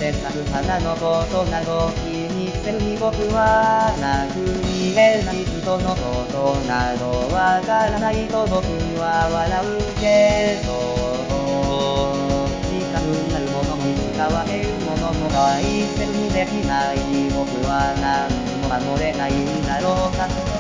て咲く花のことなど気にせずに僕はなく見えない人のことなどわからないと僕は笑うけど、近くなるものもいつかは得るものも大切にできない僕は何も守れないんだろうか。